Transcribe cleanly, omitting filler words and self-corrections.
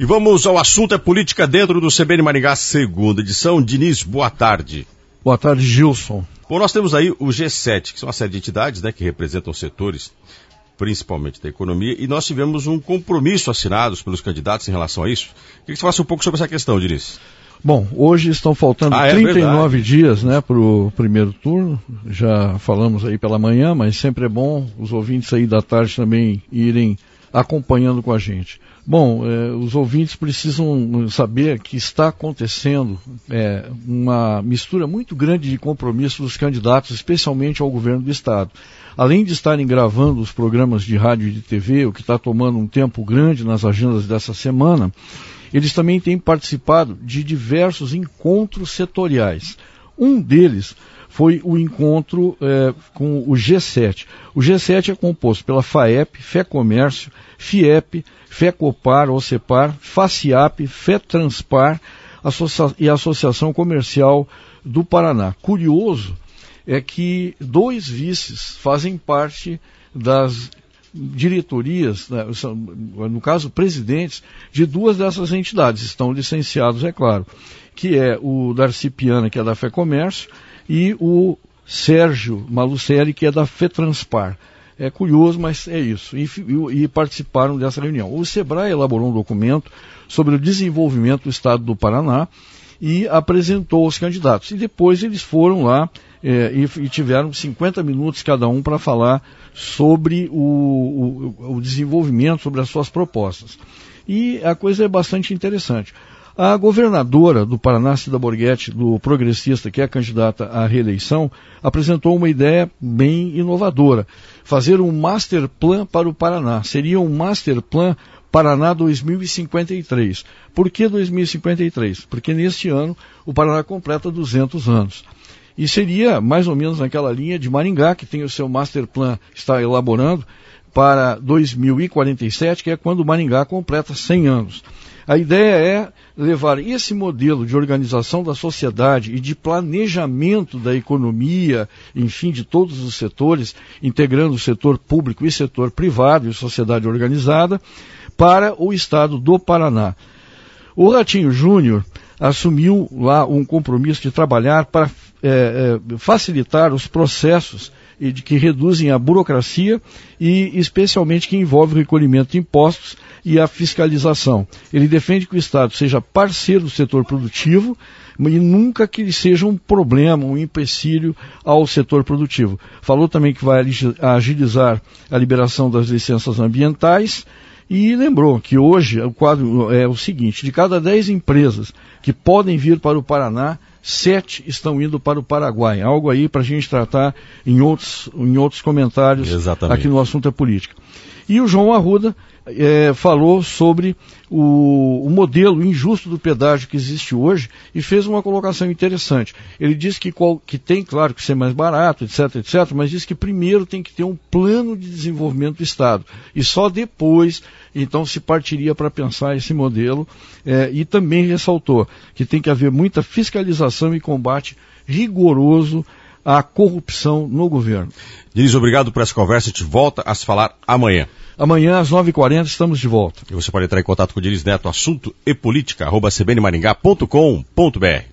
E vamos ao assunto, é política dentro do CBN Maringá, segunda edição. Diniz, boa tarde. Boa tarde, Gilson. Bom, nós temos aí o G7, que são uma série de entidades, né, que representam setores, principalmente da economia, e nós tivemos um compromisso assinado pelos candidatos em relação a isso. Queria que você falasse um pouco sobre essa questão, Diniz. Bom, hoje estão faltando 39 dias, né, para o primeiro turno. Já falamos aí pela manhã, mas sempre é bom os ouvintes aí da tarde também irem acompanhando com a gente. Bom, os ouvintes precisam saber que está acontecendo uma mistura muito grande de compromissos dos candidatos, especialmente ao governo do Estado. Além de estarem gravando os programas de rádio e de TV, o que está tomando um tempo grande nas agendas dessa semana, eles também têm participado de diversos encontros setoriais. Um deles foi o encontro com o G7. O G7 é composto pela FAEP, FEComércio, FIEP, FECOPAR, OCEPAR, FACIAP, FETranspar e Associação Comercial do Paraná. Curioso é que 2 vices fazem parte das diretorias, no caso presidentes, de 2 dessas entidades. Estão licenciados, é claro, que é o Darcy Piana, que é da FEComércio, e o Sérgio Malucelli, que é da FETranspar. É curioso, mas é isso. E participaram dessa reunião. O SEBRAE elaborou um documento sobre o desenvolvimento do Estado do Paraná e apresentou os candidatos. E depois eles foram lá e tiveram 50 minutos cada um para falar sobre o desenvolvimento, sobre as suas propostas. E a coisa é bastante interessante. A governadora do Paraná, Cida Borghetti, do Progressista, que é candidata à reeleição, apresentou uma ideia bem inovadora: fazer um master plan para o Paraná. Seria um master plan Paraná 2053. Por que 2053? Porque neste ano o Paraná completa 200 anos. E seria mais ou menos naquela linha de Maringá, que tem o seu master plan, está elaborando, para 2047, que é quando Maringá completa 100 anos. A ideia é levar esse modelo de organização da sociedade e de planejamento da economia, enfim, de todos os setores, integrando o setor público e setor privado e sociedade organizada, para o estado do Paraná. O Ratinho Júnior assumiu lá um compromisso de trabalhar para facilitar os processos que reduzem a burocracia e especialmente que envolve o recolhimento de impostos e a fiscalização. Ele defende que o Estado seja parceiro do setor produtivo e nunca que ele seja um problema, um empecilho ao setor produtivo. Falou também que vai agilizar a liberação das licenças ambientais e lembrou que hoje o quadro é o seguinte: de cada 10 empresas que podem vir para o Paraná, 7 estão indo para o Paraguai. Algo aí para a gente tratar em outros comentários. Exatamente. Aqui no Assunto é Política. E o João Arruda falou sobre o modelo injusto do pedágio que existe hoje e fez uma colocação interessante. Ele disse que tem, claro, que ser mais barato, etc., mas disse que primeiro tem que ter um plano de desenvolvimento do Estado e só depois, então, se partiria para pensar esse modelo, e também ressaltou que tem que haver muita fiscalização e combate rigoroso à corrupção no governo. Diniz, obrigado por essa conversa. A gente volta a se falar amanhã. Amanhã, às 9h40, estamos de volta. E você pode entrar em contato com o Diniz Neto, assunto e política, @cbnmaringá.com.br.